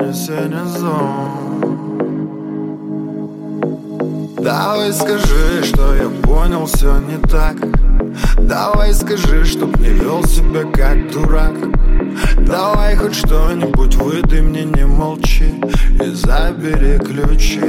сине-зон. Давай скажи, что я понял, все не так. Давай скажи, чтоб не вел себя как дурак. Давай хоть что-нибудь выдай мне, не молчи. И забери ключи.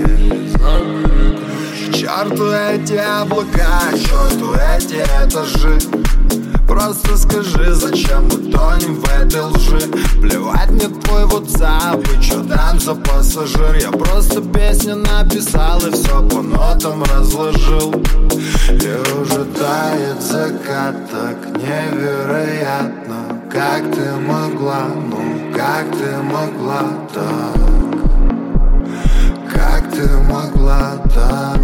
К черту эти облака, к черту эти этажи. Просто скажи, зачем мы тонем в этой лжи. Плевать мне твой WhatsApp и чё там за пассажир. Я просто песню написал и все по нотам разложил. И уже тает закат, так невероятно. Как ты могла, ну как ты могла так? Как ты могла так?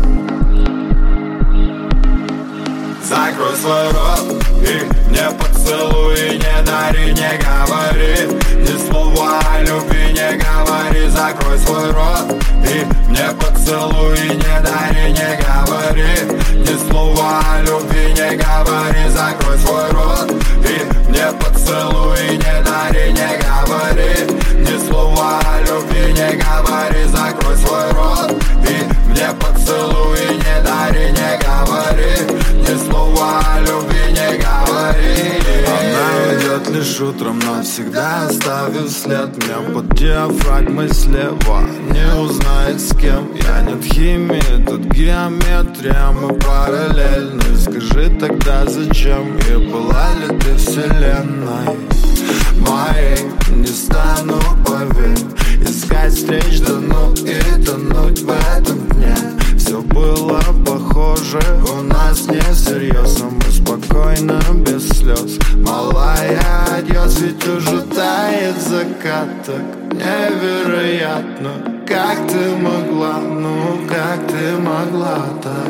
Закрой свой рот и не поцелуй, не дари, не говори. Ни слова о любви не говори. Закрой свой рот и не поцелуй, не дари, не говори. Ни слова о любви не говори. Закрой свой рот и не поцелуй, не дари, не говори. Ни слова о любви не говори. Закрой свой рот и не поцелуй, не дари, не говори. Ни слова о любви не говори. Она уйдет лишь утром, но всегда оставит след. Меня под диафрагмой слева не узнает с кем. Я нет химии, тут геометрия. Мы параллельны. Скажи тогда зачем? И была ли ты вселенной моей? Не стану, поверь, искать встреч, да ну и тонуть в этом дне. Все было похоже, у нас не всерьез, но мы спокойно, без слез. Малая, адьос, ведь уже тает закат. Так невероятно, как ты могла, ну как ты могла так?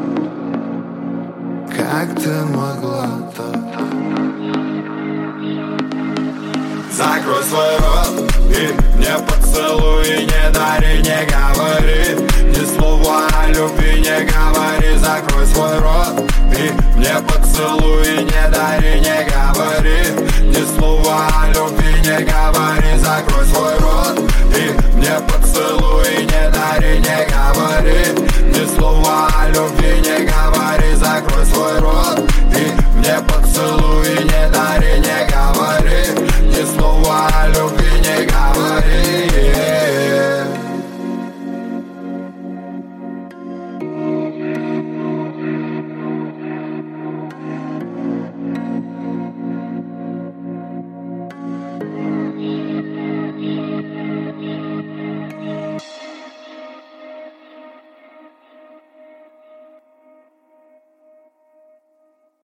Как ты могла так? Закрой свой рот и не поцелуй, не дари, не говори. Ни слова о любви не говори. Закрой свой рот и не поцелуй, не дари, не говори. Ни слова о любви не говори. Закрой свой рот и не поцелуй, не дари, не говори. Ни слова о любви не говори. Закрой свой рот и не поцелуй.